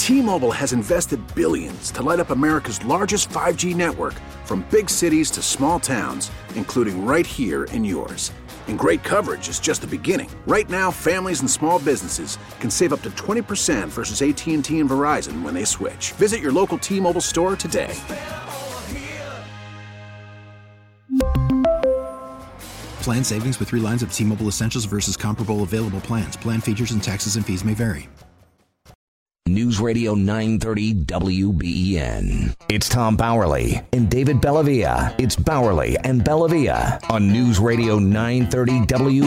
T-Mobile has invested billions to light up America's largest 5G network, from big cities to small towns, including right here in yours. And great coverage is just the beginning. Right now, families and small businesses can save up to 20% versus AT&T and Verizon when they switch. Visit your local T-Mobile store today. Plan savings with 3 lines of T-Mobile Essentials versus comparable available plans. Plan features and taxes and fees may vary. News Radio 930 WBEN. It's Tom Bowerly and David Bellavia. It's Bowerly and Bellavia on News Radio 930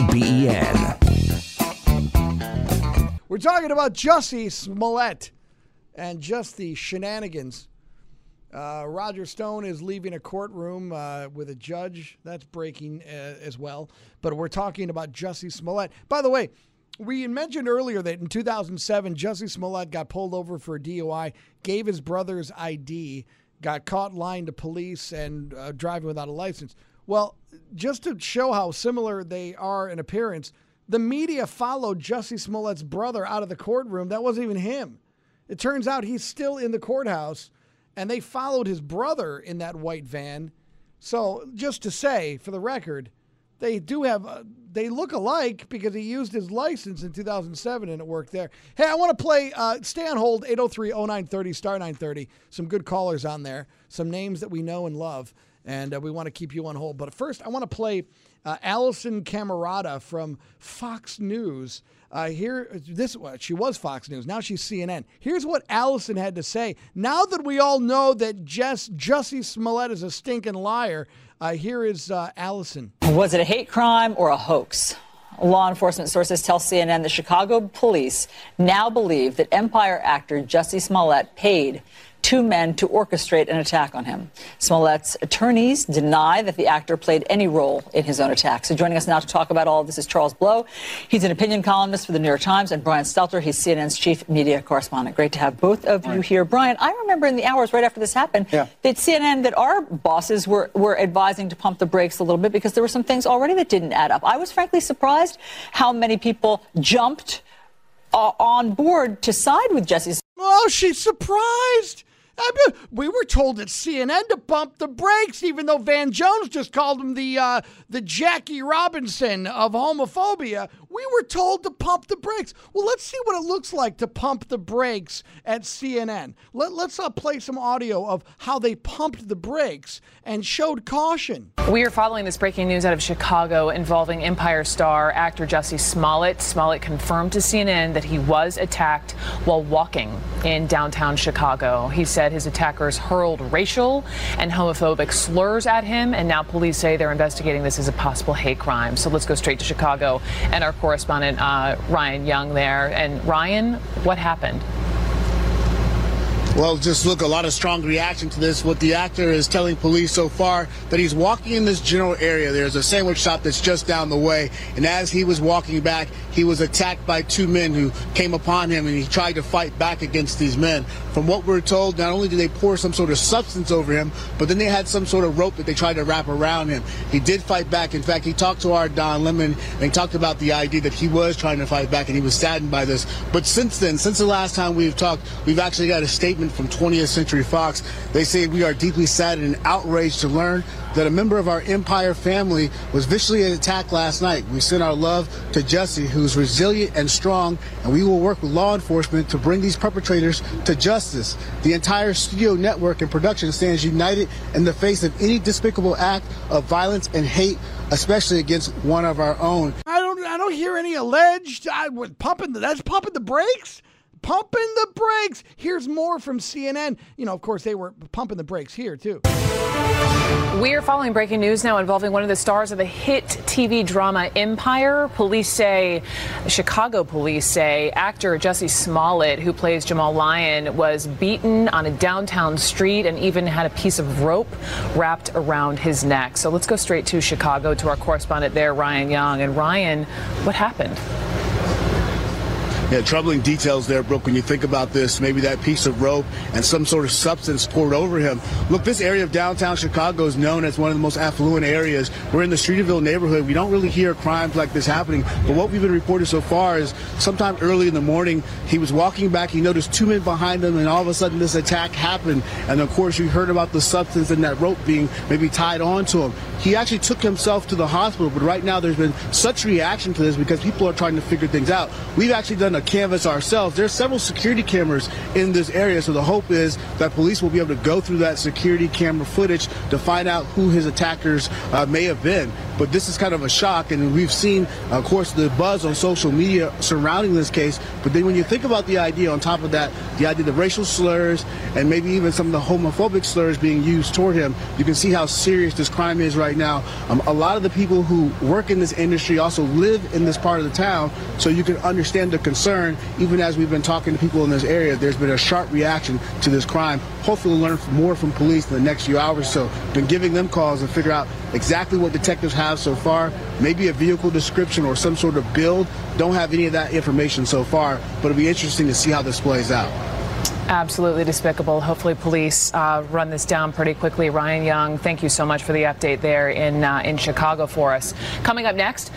WBEN. We're talking about Jussie Smollett and just the shenanigans. Roger Stone is leaving a courtroom with a judge. That's breaking as well. But we're talking about Jussie Smollett. By the way, we mentioned earlier that in 2007, Jussie Smollett got pulled over for a DUI, gave his brother's ID, got caught lying to police and driving without a license. Well, just to show how similar they are in appearance, the media followed Jussie Smollett's brother out of the courtroom. That wasn't even him. It turns out he's still in the courthouse, and they followed his brother in that white van. So just to say, for the record, they do have, they look alike because he used his license in 2007 and it worked there. Hey, I want to play, stay on hold, 803-0930, star 930. Some good callers on there, some names that we know and love, and we want to keep you on hold. But first, I want to play Allison Camerata from Fox News. She was Fox News. Now she's CNN. Here's what Allison had to say. Now that we all know that Jussie Smollett is a stinking liar, here is Allison. Was it a hate crime or a hoax? Law enforcement sources tell CNN the Chicago police now believe that Empire actor Jussie Smollett paid 2 men to orchestrate an attack on him. Smollett's attorneys deny that the actor played any role in his own attack. So joining us now to talk about all of this is Charles Blow. He's an opinion columnist for the New York Times, and Brian Stelter. He's CNN's chief media correspondent. Great to have both of you here. Brian, I remember in the hours right after this happened that CNN, that our bosses were advising to pump the brakes a little bit because there were some things already that didn't add up. I was frankly surprised how many people jumped on board to side with Jussie. Oh, she's surprised. We were told at CNN to bump the brakes, even though Van Jones just called him the Jackie Robinson of homophobia. We were told to pump the brakes. Well, let's see what it looks like to pump the brakes at CNN. Let's play some audio of how they pumped the brakes and showed caution. We are following this breaking news out of Chicago involving Empire star actor Jussie Smollett. Smollett confirmed to CNN that he was attacked while walking in downtown Chicago. He said his attackers hurled racial and homophobic slurs at him, and now police say they're investigating this as a possible hate crime. So let's go straight to Chicago and our correspondent Ryan Young there. And Ryan, what happened? Well, just look, a lot of strong reaction to this. What the actor is telling police so far, that he's walking in this general area. There's a sandwich shop that's just down the way. And as he was walking back, he was attacked by 2 men who came upon him, and he tried to fight back against these men. From what we're told, not only did they pour some sort of substance over him, but then they had some sort of rope that they tried to wrap around him. He did fight back. In fact, he talked to our Don Lemon, and he talked about the idea that he was trying to fight back, and he was saddened by this. But since then, since the last time we've talked, we've actually got a statement from 20th Century Fox. They say, "We are deeply saddened and outraged to learn that a member of our Empire family was viciously attacked last night. We send our love to Jussie, who's resilient and strong, and we will work with law enforcement to bring these perpetrators to justice. The entire studio network and production stands united in the face of any despicable act of violence and hate, especially against one of our own." I don't hear any alleged. That's pumping the brakes. Pumping the brakes. Here's more from CNN. You know, of course, they were pumping the brakes here, too. We are following breaking news now involving one of the stars of the hit TV drama Empire. Chicago police say actor Jussie Smollett, who plays Jamal Lyon, was beaten on a downtown street and even had a piece of rope wrapped around his neck. So let's go straight to Chicago to our correspondent there, Ryan Young. And Ryan, what happened? Yeah, troubling details there, Brooke, when you think about this. Maybe that piece of rope and some sort of substance poured over him. Look, this area of downtown Chicago is known as one of the most affluent areas. We're in the Streeterville neighborhood. We don't really hear crimes like this happening. But what we've been reporting so far is sometime early in the morning, he was walking back. He noticed two men behind him, and all of a sudden this attack happened. And, of course, you heard about the substance and that rope being maybe tied onto him. He actually took himself to the hospital, but right now there's been such reaction to this because people are trying to figure things out. We've actually done a canvas ourselves. There's several security cameras in this area, so the hope is that police will be able to go through that security camera footage to find out who his attackers may have been. But this is kind of a shock, and we've seen, of course, the buzz on social media surrounding this case. But then when you think about the idea on top of that, the idea of racial slurs and maybe even some of the homophobic slurs being used toward him, you can see how serious this crime is right now. A lot of the people who work in this industry also live in this part of the town, so you can understand the concern. Even as we've been talking to people in this area, there's been a sharp reaction to this crime. Hopefully we'll learn more from police in the next few hours or so. Been giving them calls and figure out exactly what detectives have so far. Maybe a vehicle description or some sort of build. Don't have any of that information so far, but it'll be interesting to see how this plays out. Absolutely despicable. Hopefully police run this down pretty quickly. Ryan Young, thank you so much for the update there in Chicago for us. Coming up next.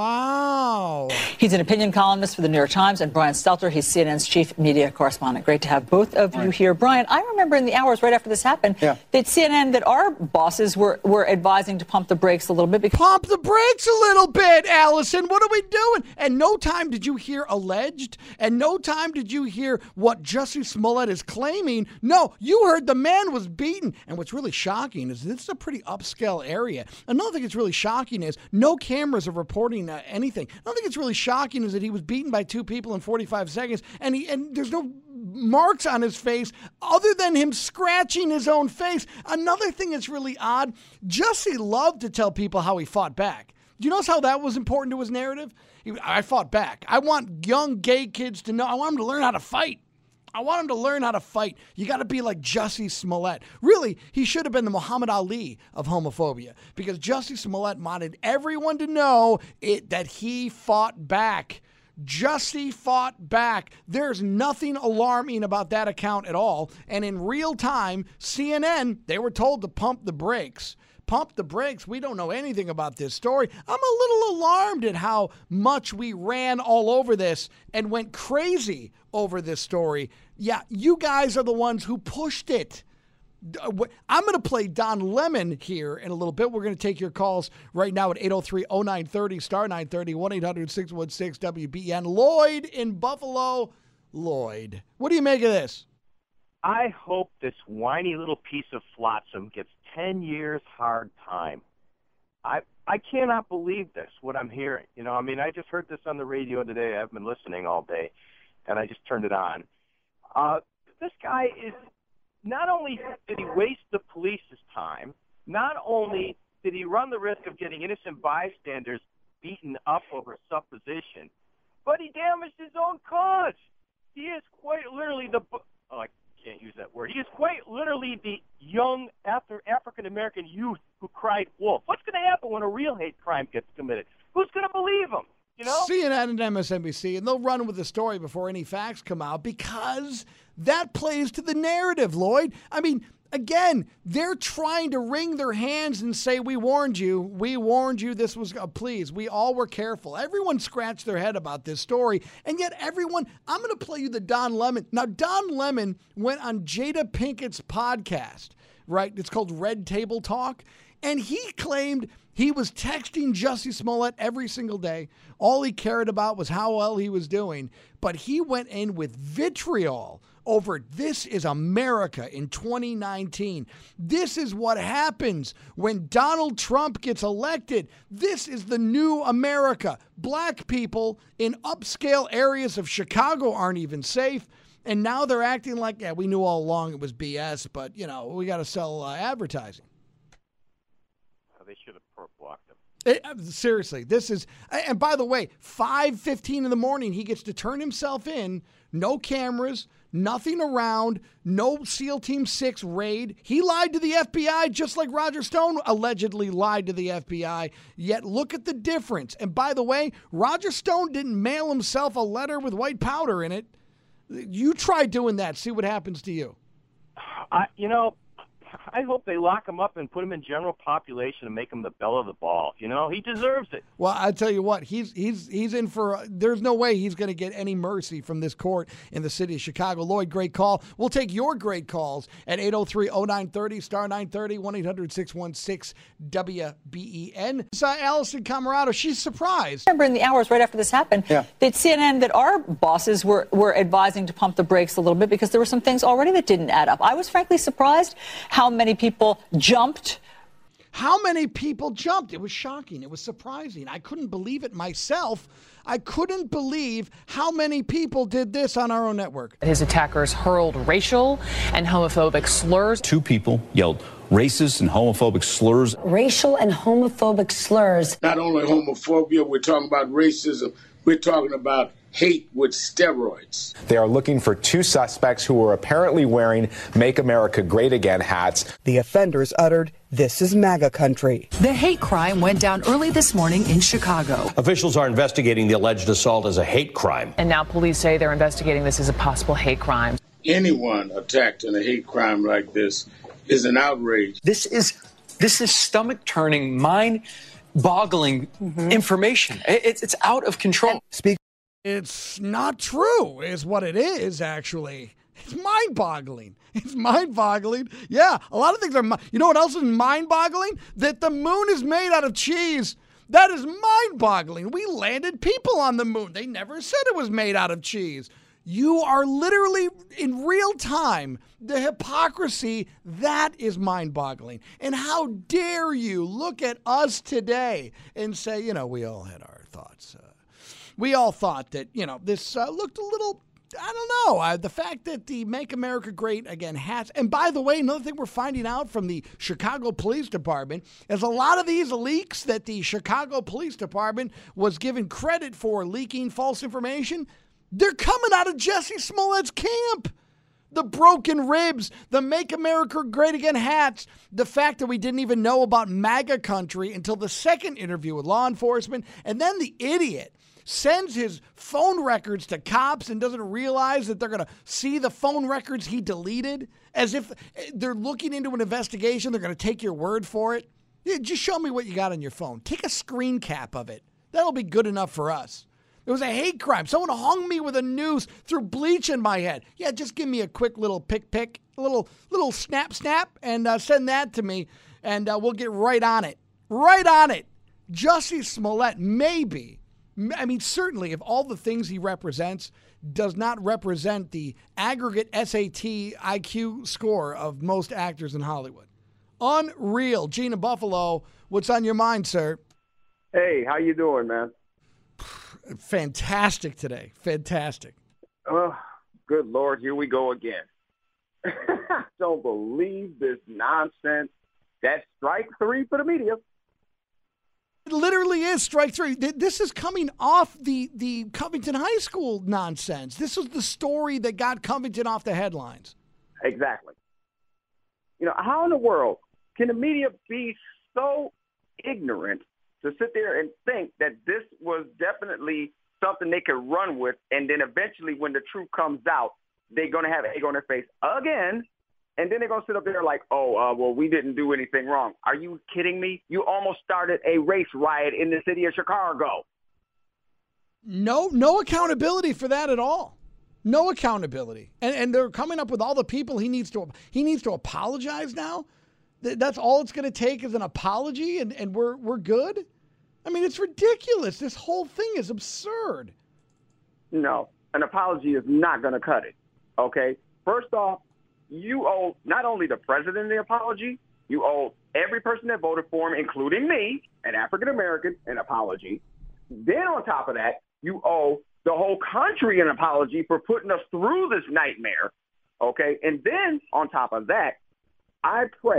Wow. He's an opinion columnist for the New York Times, and Brian Stelter, he's CNN's chief media correspondent. Great to have both of you here. Brian, I remember in the hours right after this happened that CNN, that our bosses were advising to pump the brakes a little bit. Pump the brakes a little bit, Allison. What are we doing? And no time did you hear alleged, and no time did you hear what Jussie Smollett is claiming. No, you heard the man was beaten. And what's really shocking is this is a pretty upscale area. Another thing that's really shocking is no cameras are reporting anything. Another thing that's really shocking is that he was beaten by two people in 45 seconds, and there's no marks on his face other than him scratching his own face. Another thing that's really odd, Jussie loved to tell people how he fought back. Do you notice how that was important to his narrative? I fought back. I want young gay kids to know. I want them to learn how to fight. I want him to learn how to fight. You got to be like Jussie Smollett. Really, he should have been the Muhammad Ali of homophobia, because Jussie Smollett wanted everyone to know that he fought back. Jussie fought back. There's nothing alarming about that account at all. And in real time, CNN, they were told to pump the brakes. Pump the brakes. We don't know anything about this story. I'm a little alarmed at how much we ran all over this and went crazy over this story. Yeah, you guys are the ones who pushed it. I'm going to play Don Lemon here in a little bit. We're going to take your calls right now at 803-0930, star 930, 1-800-616-WBEN. Lloyd in Buffalo. Lloyd, what do you make of this? I hope this whiny little piece of flotsam gets 10 years hard time. I cannot believe this, what I'm hearing. You know, I mean, I just heard this on the radio today. I've been listening all day, and I just turned it on. This guy is, not only did he waste the police's time, not only did he run the risk of getting innocent bystanders beaten up over supposition, but he damaged his own cause. He is quite literally I can't use that word. He is quite literally the young African-American youth who cried wolf. What's going to happen when a real hate crime gets committed? Who's going to believe him? You know? CNN and MSNBC, and they'll run with the story before any facts come out because that plays to the narrative, Lloyd. I mean, again, they're trying to wring their hands and say, we warned you, this was please. We all were careful. Everyone scratched their head about this story, and yet everyone, I'm going to play you the Don Lemon. Now, Don Lemon went on Jada Pinkett's podcast, right? It's called Red Table Talk, and he claimed he was texting Jussie Smollett every single day. All he cared about was how well he was doing, but he went in with vitriol over This Is America in 2019. This is what happens when Donald Trump gets elected. This is the new America. Black people in upscale areas of Chicago aren't even safe. And now they're acting like, yeah, we knew all along it was BS, but, you know, we got to sell advertising. They should have blocked him. Seriously, this is, and by the way, 5:15 in the morning, he gets to turn himself in, no cameras, nothing around, no SEAL Team 6 raid. He lied to the FBI just like Roger Stone allegedly lied to the FBI, yet look at the difference. And by the way, Roger Stone didn't mail himself a letter with white powder in it. You try doing that, see what happens to you. I hope they lock him up and put him in general population and make him the belle of the ball. He deserves it. Well, I tell you what, he's in for. There's no way he's going to get any mercy from this court in the city of Chicago. Lloyd, great call. We'll take your great calls at 803-0930 star 930 1-800-616-WBEN. Allison Camarado, she's surprised. I remember in the hours right after this happened, that CNN, that our bosses were advising to pump the brakes a little bit because there were some things already that didn't add up. I was frankly surprised how many people jumped. How many people jumped? It was shocking. It was surprising. I couldn't believe it myself. I couldn't believe how many people did this on our own network. His attackers hurled racial and homophobic slurs. 2 people yelled racist and homophobic slurs. Racial and homophobic slurs. Not only homophobia, we're talking about racism. We're talking about hate with steroids. They are looking for 2 suspects who were apparently wearing Make America Great Again hats. The offenders uttered, "This is MAGA country." The hate crime went down early this morning in Chicago. Officials are investigating the alleged assault as a hate crime. And now police say they're investigating this as a possible hate crime. Anyone attacked in a hate crime like this is an outrage. This is stomach-turning, mind-boggling information. It's out of control. It's not true, is what it is, actually. It's mind-boggling. It's mind-boggling. Yeah, a lot of things are... You know what else is mind-boggling? That the moon is made out of cheese. That is mind-boggling. We landed people on the moon. They never said it was made out of cheese. You are literally, in real time, the hypocrisy, that is mind-boggling. And how dare you look at us today and say, we all had our thoughts. We all thought that, this looked a little, I don't know, the fact that the Make America Great Again hats, and by the way, another thing we're finding out from the Chicago Police Department is a lot of these leaks that the Chicago Police Department was given credit for leaking false information, they're coming out of Jussie Smollett's camp. The broken ribs, the Make America Great Again hats, the fact that we didn't even know about MAGA country until the second interview with law enforcement, and then the idiot sends his phone records to cops and doesn't realize that they're going to see the phone records he deleted, as if they're looking into an investigation, they're going to take your word for it. Yeah, just show me what you got on your phone. Take a screen cap of it. That'll be good enough for us. It was a hate crime. Someone hung me with a noose, threw bleach in my head. Yeah, just give me a quick little pick, a little snap, and send that to me, and we'll get right on it. Right on it. Jussie Smollett certainly, if all the things he represents does not represent the aggregate SAT IQ score of most actors in Hollywood. Unreal. Gene in Buffalo, what's on your mind, sir? Hey, how you doing, man? Fantastic today. Fantastic. Oh, good Lord, here we go again. Don't believe this nonsense. That's strike 3 for the media. It literally is strike 3. This is coming off the Covington High School nonsense. This was the story that got Covington off the headlines. Exactly. How in the world can the media be so ignorant to sit there and think that this was definitely something they could run with, and then eventually when the truth comes out, they're going to have egg on their face again, and then they're going to sit up there like, well, we didn't do anything wrong. Are you kidding me? You almost started a race riot in the city of Chicago. No accountability for that at all. No accountability. And they're coming up with all the people he needs to apologize now. That's all it's going to take is an apology, and we're good? I mean, it's ridiculous. This whole thing is absurd. No, an apology is not going to cut it, okay? First off, you owe not only the president the apology, you owe every person that voted for him, including me, an African-American, an apology. Then on top of that, you owe the whole country an apology for putting us through this nightmare, okay? And then on top of that, I pray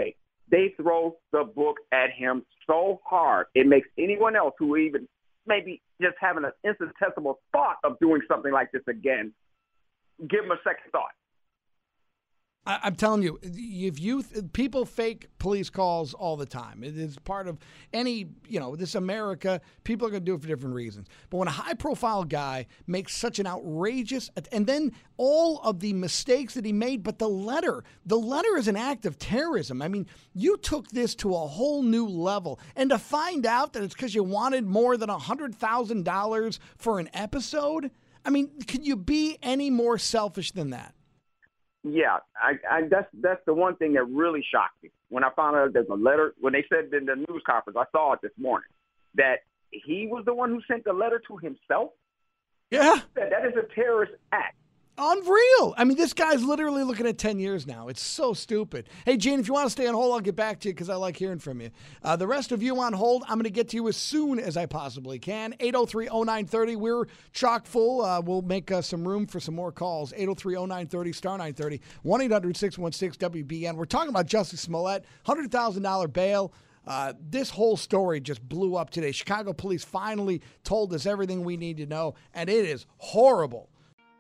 they throw the book at him so hard, it makes anyone else who even maybe just having an infinitesimal thought of doing something like this again, give them a second thought. I'm telling you, people fake police calls all the time. It is part of any, this America. People are going to do it for different reasons. But when a high-profile guy makes such an outrageous, and then all of the mistakes that he made, but the letter is an act of terrorism. I mean, you took this to a whole new level. And to find out that it's because you wanted more than $100,000 for an episode, I mean, could you be any more selfish than that? Yeah, that's the one thing that really shocked me. When I found out there's a letter, when they said in the news conference, I saw it this morning, that he was the one who sent the letter to himself. Yeah. That is a terrorist act. Unreal. I mean, this guy's literally looking at 10 years now. It's so stupid. Hey, Gene, if you want to stay on hold, I'll get back to you because I like hearing from you. The rest of you on hold, I'm going to get to you as soon as I possibly can. 803-0930. We're chock full. We'll make some room for some more calls. 803-0930, star 930, 1-800-616-WBN. We're talking about Jussie Smollett, $100,000 bail. This whole story just blew up today. Chicago police finally told us everything we need to know, and it is horrible.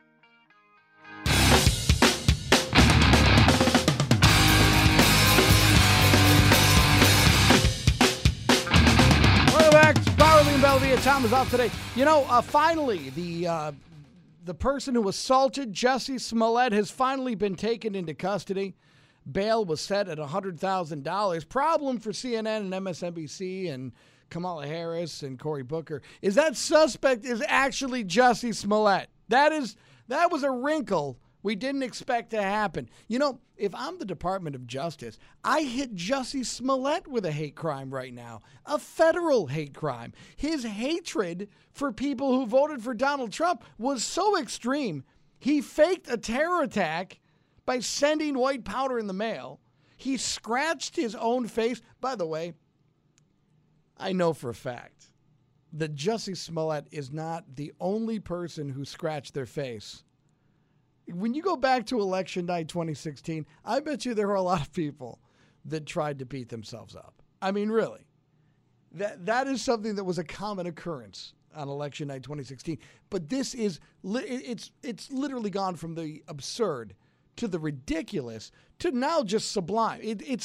Belvia, Tom is off today. Finally, the person who assaulted Jussie Smollett has finally been taken into custody. Bail was set at $100,000. Problem for CNN and MSNBC and Kamala Harris and Cory Booker is that suspect is actually Jussie Smollett. That was a wrinkle we didn't expect to happen. If I'm the Department of Justice, I hit Jussie Smollett with a hate crime right now, a federal hate crime. His hatred for people who voted for Donald Trump was so extreme, he faked a terror attack by sending white powder in the mail. He scratched his own face. By the way, I know for a fact that Jussie Smollett is not the only person who scratched their face. When you go back to election night 2016, I bet you there were a lot of people that tried to beat themselves up. I mean, really. That is something that was a common occurrence on election night 2016. But this is, it's literally gone from the absurd to the ridiculous to now just sublime.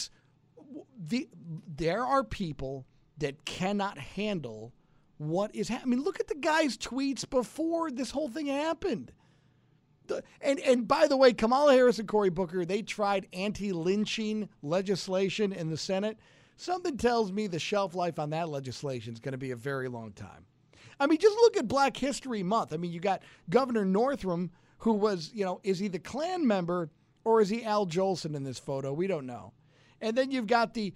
There are people that cannot handle what is happening. I mean, look at the guy's tweets before this whole thing happened. And by the way, Kamala Harris and Cory Booker, they tried anti-lynching legislation in the Senate. Something tells me the shelf life on that legislation is going to be a very long time. I mean, just look at Black History Month. I mean, you got Governor Northam, who was, is he the Klan member or is he Al Jolson in this photo? We don't know. And then you've got the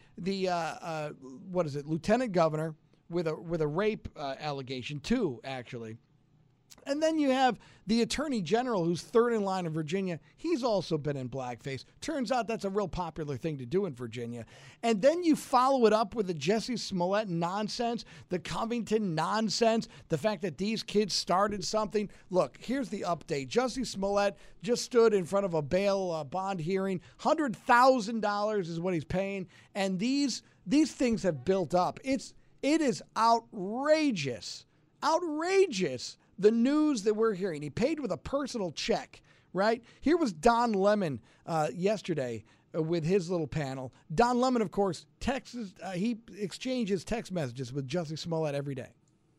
lieutenant governor with a rape allegation too, actually. And then you have the attorney general who's third in line in Virginia. He's also been in blackface. Turns out that's a real popular thing to do in Virginia. And then you follow it up with the Jussie Smollett nonsense, the Covington nonsense, the fact that these kids started something. Look, here's the update. Jussie Smollett just stood in front of a bail bond hearing. $100,000 is what he's paying. And these things have built up. It is outrageous. Outrageous. The news that we're hearing. He paid with a personal check, right? Here was Don Lemon yesterday with his little panel. Don Lemon, of course, he exchanges text messages with Jussie Smollett every day.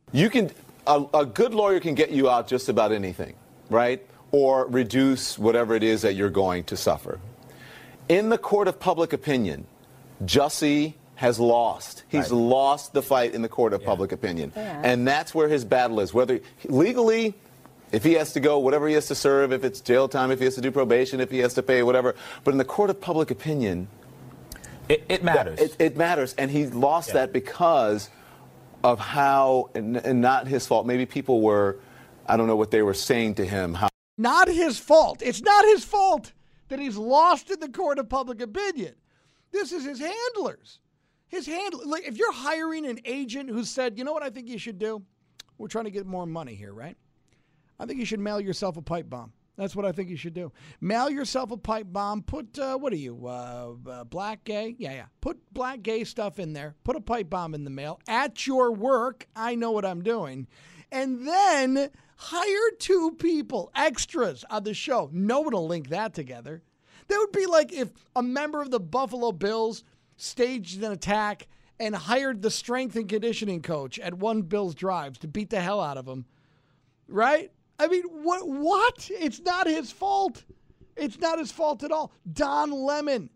A good lawyer can get you out just about anything, right? Or reduce whatever it is that you're going to suffer. In the court of public opinion, Jussie has lost. He's lost the fight in the court of public opinion. Yeah. And that's where his battle is. Whether legally, if he has to go, whatever he has to serve, if it's jail time, if he has to do probation, if he has to pay, whatever. But in the court of public opinion, it matters. It matters. And he lost that because of how, and not his fault. Maybe people were, I don't know what they were saying to him. Not his fault. It's not his fault that he's lost in the court of public opinion. This is his handlers. Like, if you're hiring an agent who said, you know what I think you should do? We're trying to get more money here, right? I think you should mail yourself a pipe bomb. That's what I think you should do. Mail yourself a pipe bomb. Put, what are you, black gay? Yeah. Put black gay stuff in there. Put a pipe bomb in the mail. At your work, I know what I'm doing. And then hire 2 people, extras on the show. No one will link that together. That would be like if a member of the Buffalo Bills staged an attack and hired the strength and conditioning coach at one Bills Drives to beat the hell out of him. Right? I mean, what? It's not his fault. It's not his fault at all. Don Lemon,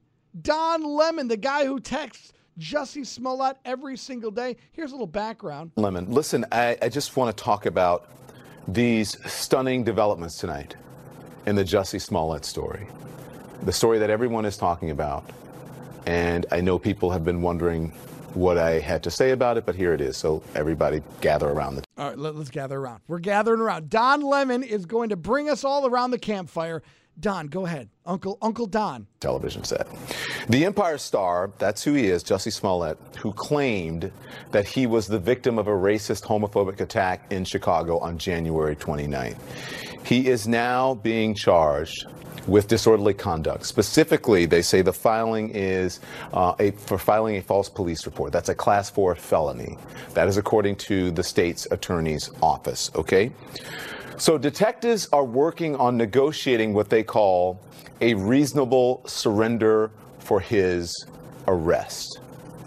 the guy who texts Jussie Smollett every single day. Here's a little background. Lemon, listen, I just want to talk about these stunning developments tonight in the Jussie Smollett story. The story that everyone is talking about. And I know people have been wondering what I had to say about it, but here it is. So everybody gather around. All right, let's gather around. We're gathering around. Don Lemon is going to bring us all around the campfire. Don, go ahead. Uncle Don. Television set. The Empire star, that's who he is, Jussie Smollett, who claimed that he was the victim of a racist, homophobic attack in Chicago on January 29th. He is now being charged with disorderly conduct. Specifically, they say the filing is for filing a false police report. That's a Class 4 felony. That is according to the state's attorney's office, okay? So detectives are working on negotiating what they call a reasonable surrender for his arrest.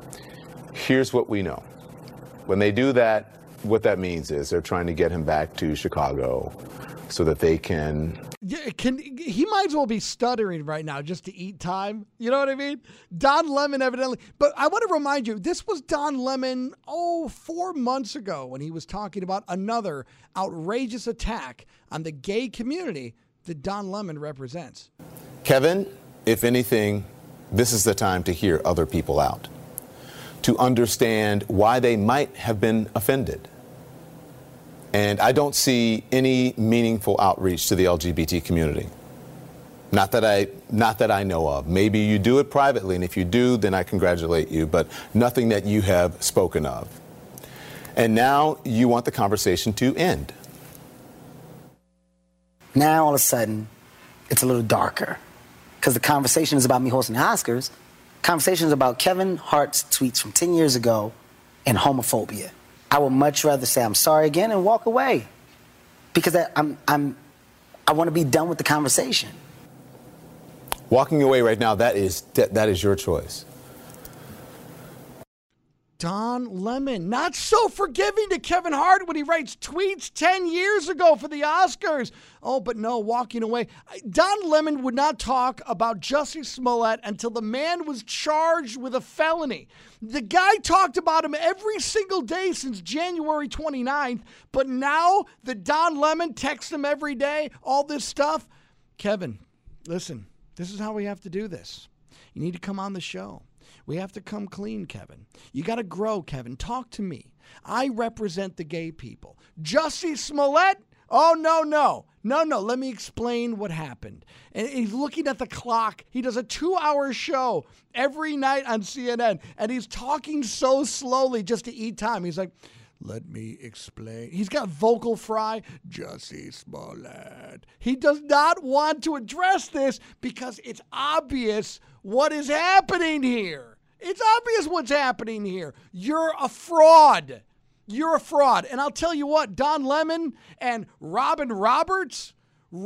Here's what we know. When they do that, what that means is they're trying to get him back to Chicago so that they can... He might as well be stuttering right now just to eat time. You know what I mean? Don Lemon, evidently. But I want to remind you, this was Don Lemon, 4 months ago when he was talking about another outrageous attack on the gay community that Don Lemon represents. Kevin, if anything, this is the time to hear other people out, to understand why they might have been offended. And I don't see any meaningful outreach to the LGBT community. Not that I know of. Maybe you do it privately, and if you do, then I congratulate you, but nothing that you have spoken of. And now you want the conversation to end. Now, all of a sudden, it's a little darker. Because the conversation is about me hosting the Oscars. Conversation is about Kevin Hart's tweets from 10 years ago and homophobia. I would much rather say I'm sorry again and walk away. Because I want to be done with the conversation. Walking away right now, that is your choice. Don Lemon, not so forgiving to Kevin Hart when he writes tweets 10 years ago for the Oscars. Oh, but no, walking away. Don Lemon would not talk about Jussie Smollett until the man was charged with a felony. The guy talked about him every single day since January 29th, but now that Don Lemon texts him every day, all this stuff. Kevin, listen, this is how we have to do this. You need to come on the show. We have to come clean, Kevin. You got to grow, Kevin. Talk to me. I represent the gay people. Jussie Smollett? Oh, no. Let me explain what happened. And he's looking at the clock. He does a 2-hour show every night on CNN, and he's talking so slowly just to eat time. He's like, let me explain. He's got vocal fry. Jussie Smollett. He does not want to address this because it's obvious what is happening here. It's obvious what's happening here. You're a fraud. You're a fraud. And I'll tell you what, Don Lemon and Robin Roberts,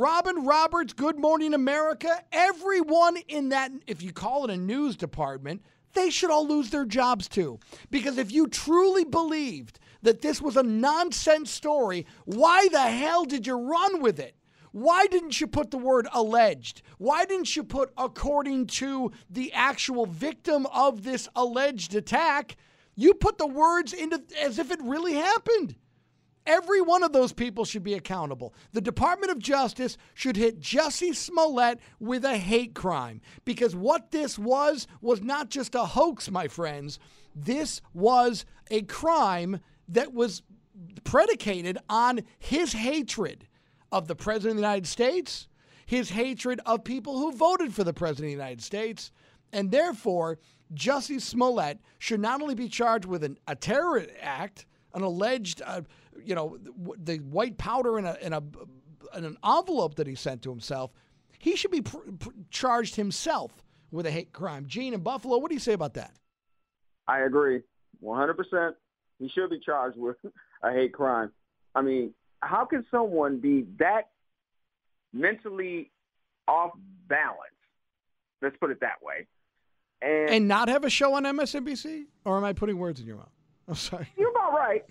Good Morning America, everyone in that, if you call it a news department, they should all lose their jobs too. Because if you truly believed that this was a nonsense story, why the hell did you run with it? Why didn't you put the word alleged? Why didn't you put according to the actual victim of this alleged attack? You put the words into as if it really happened. Every one of those people should be accountable. The Department of Justice should hit Jussie Smollett with a hate crime because what this was not just a hoax, my friends. This was a crime that was predicated on his hatred of the President of the United States, his hatred of people who voted for the President of the United States, and therefore, Jussie Smollett should not only be charged with a terror act, an alleged, the white powder in a an envelope that he sent to himself. He should be charged himself with a hate crime. Gene in Buffalo, what do you say about that? I agree, 100%. He should be charged with a hate crime. I mean, how can someone be that mentally off balance? Let's put it that way. And not have a show on MSNBC? Or am I putting words in your mouth? I'm sorry. You're about right.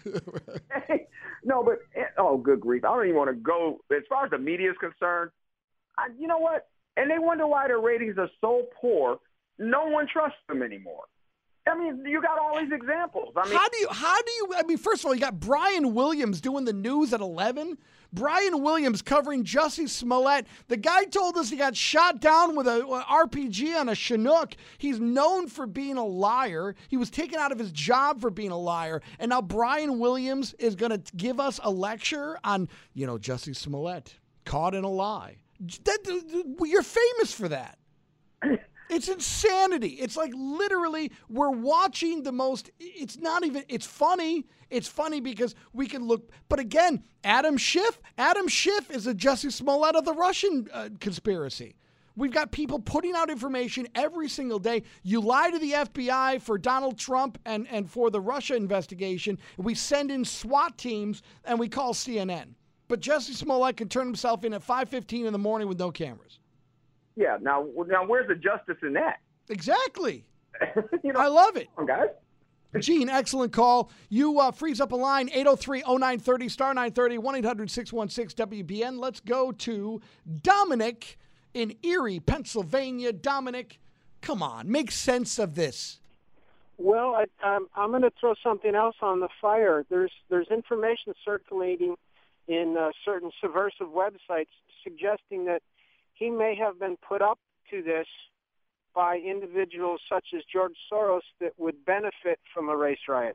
No, but, oh, good grief. I don't even want to go. As far as the media is concerned, you know what? And they wonder why their ratings are so poor. No one trusts them anymore. I mean, you got all these examples. I mean, how do you, I mean, first of all, you got Brian Williams doing the news at 11. Brian Williams covering Jussie Smollett. The guy told us he got shot down with a RPG on a Chinook. He's known for being a liar. He was taken out of his job for being a liar. And now Brian Williams is going to give us a lecture on, Jussie Smollett, caught in a lie. You're famous for that. It's insanity. It's like literally we're watching the most, it's not even, it's funny. It's funny because we can look, but again, Adam Schiff is a Jussie Smollett of the Russian conspiracy. We've got people putting out information every single day. You lie to the FBI for Donald Trump and for the Russia investigation. We send in SWAT teams and we call CNN. But Jussie Smollett can turn himself in at 5:15 in the morning with no cameras. Yeah, now where's the justice in that? Exactly. I love it. Come on, guys. Gene, excellent call. You freeze up a line, 803-0930, star 930, 1-800-616-WBN. Let's go to Dominic in Erie, Pennsylvania. Dominic, come on, make sense of this. Well, I'm going to throw something else on the fire. There's information circulating in certain subversive websites suggesting that he may have been put up to this by individuals such as George Soros that would benefit from a race riot.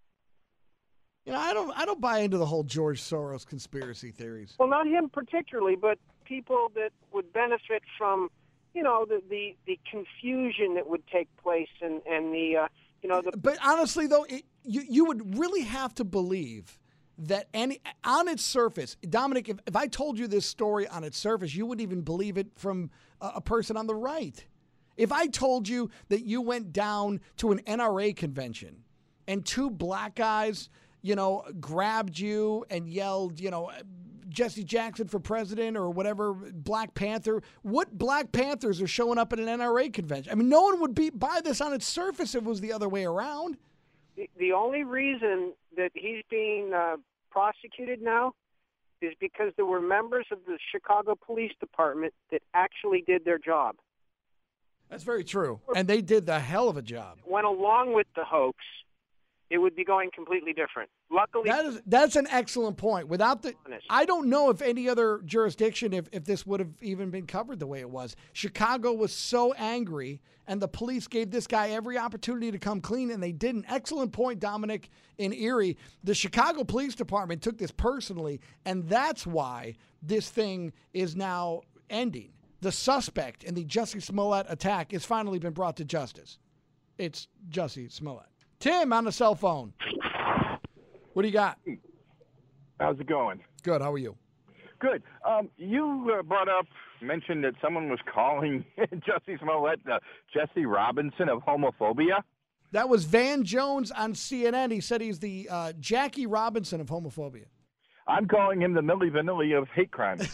I don't buy into the whole George Soros conspiracy theories. Well, not him particularly, but people that would benefit from, the confusion that would take place and the. But honestly, though, you would really have to believe that on its surface, Dominic, if I told you this story on its surface, you wouldn't even believe it from a person on the right. If I told you that you went down to an NRA convention and two black guys, grabbed you and yelled, Jesse Jackson for president or whatever, Black Panther, what Black Panthers are showing up at an NRA convention? I mean, no one would buy this on its surface if it was the other way around. The only reason that he's being prosecuted now is because there were members of the Chicago Police Department that actually did their job. That's very true. And they did the hell of a job. Went along with the hoax, it would be going completely different. Luckily, that's an excellent point. I don't know if any other jurisdiction, if this would have even been covered the way it was. Chicago was so angry, and the police gave this guy every opportunity to come clean, and they didn't. Excellent point, Dominic, in Erie. The Chicago Police Department took this personally, and that's why this thing is now ending. The suspect in the Jussie Smollett attack has finally been brought to justice. It's Jussie Smollett. Tim on the cell phone. What do you got? How's it going? Good. How are you? Good. You mentioned that someone was calling Jussie Smollett Jesse Robinson of homophobia. That was Van Jones on CNN. He said he's the Jackie Robinson of homophobia. I'm calling him the Milli Vanilli of hate crimes.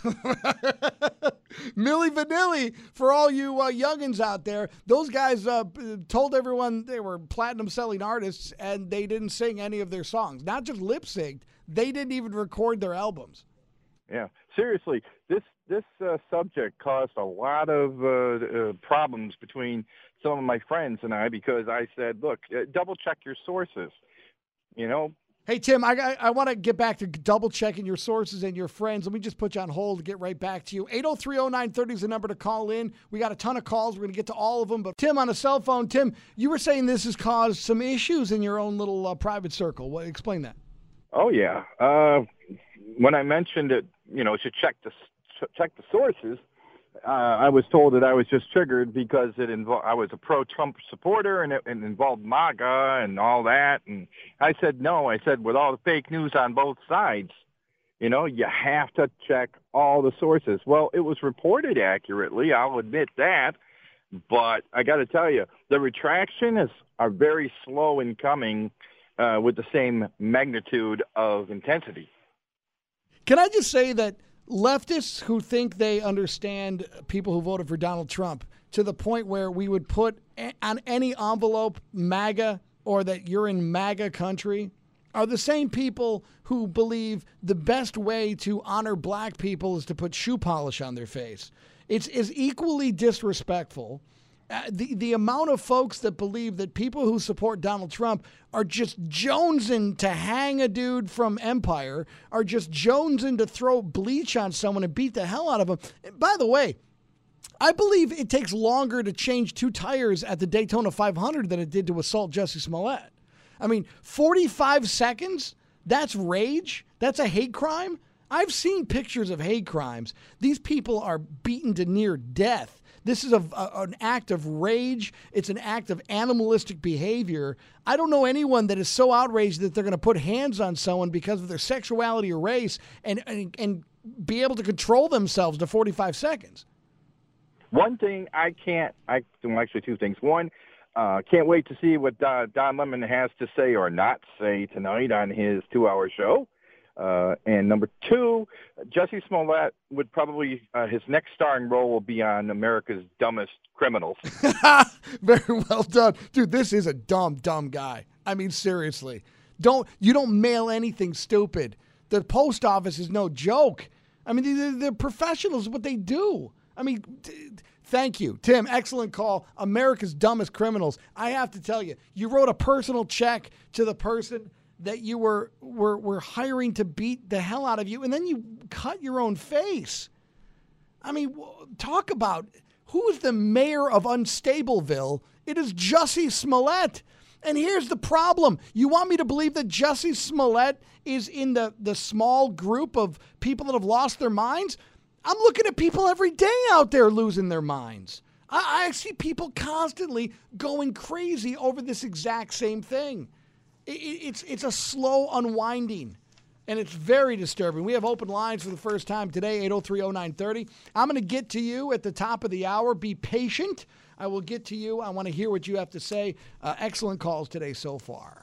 Milli Vanilli, for all you youngins out there, those guys told everyone they were platinum-selling artists, and they didn't sing any of their songs. Not just lip-synced, they didn't even record their albums. Yeah, seriously, this subject caused a lot of problems between some of my friends and I because I said, look, double-check your sources, Hey, Tim, I want to get back to double-checking your sources and your friends. Let me just put you on hold to get right back to you. 803-0930 is the number to call in. We got a ton of calls. We're going to get to all of them. But Tim on a cell phone. Tim, you were saying this has caused some issues in your own little private circle. Explain that. Oh, yeah. When I mentioned it, to check the sources, I was told that I was just triggered because I was a pro-Trump supporter and it involved MAGA and all that. And I said, no. I said, with all the fake news on both sides, You know, you have to check all the sources. Well, it was reported accurately. I'll admit that. But I got to tell you, the retraction are very slow in coming with the same magnitude of intensity. Can I just say that leftists who think they understand people who voted for Donald Trump to the point where we would put on any envelope MAGA or that you're in MAGA country are the same people who believe the best way to honor black people is to put shoe polish on their face. It's equally disrespectful. The amount of folks that believe that people who support Donald Trump are just jonesing to hang a dude from Empire, are just jonesing to throw bleach on someone and beat the hell out of them. And by the way, I believe it takes longer to change 2 tires at the Daytona 500 than it did to assault Jussie Smollett. I mean, 45 seconds? That's rage? That's a hate crime? I've seen pictures of hate crimes. These people are beaten to near death. This is an act of rage. It's an act of animalistic behavior. I don't know anyone that is so outraged that they're going to put hands on someone because of their sexuality or race and be able to control themselves to 45 seconds. One thing actually 2 things. One, can't wait to see what Don Lemon has to say or not say tonight on his 2-hour show. And number 2, Jussie Smollett would probably, his next starring role will be on America's Dumbest Criminals. Very well done. Dude, this is a dumb guy. I mean, seriously. You don't mail anything stupid. The post office is no joke. I mean, they're professionals, what they do. I mean, thank you, Tim. Excellent call. America's Dumbest Criminals. I have to tell you, you wrote a personal check to the person that you were hiring to beat the hell out of you, and then you cut your own face. I mean, talk about who is the mayor of Unstableville. It is Jussie Smollett. And here's the problem. You want me to believe that Jussie Smollett is in the small group of people that have lost their minds? I'm looking at people every day out there losing their minds. I see people constantly going crazy over this exact same thing. It's a slow unwinding, and it's very disturbing. We have open lines for the first time today, 803-0930. I'm going to get to you at the top of the hour. Be patient. I will get to you. I want to hear what you have to say. Excellent calls today so far.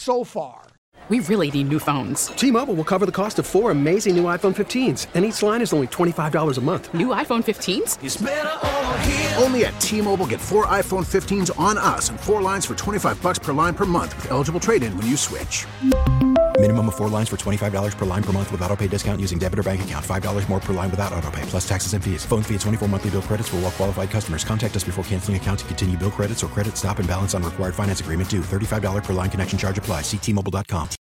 We really need new phones. T-Mobile will cover the cost of 4 amazing new iPhone 15s, and each line is only $25 a month. New iPhone 15s? It's better over here. Only at T-Mobile, get 4 iPhone 15s on us and 4 lines for $25 per line per month with eligible trade-in when you switch. Minimum of 4 lines for $25 per line per month with autopay discount using debit or bank account. $5 more per line without autopay, plus taxes and fees. Phone fee at 24 monthly bill credits for well-qualified customers. Contact us before canceling account to continue bill credits or credit stop and balance on required finance agreement due. $35 per line connection charge applies. See T-Mobile.com.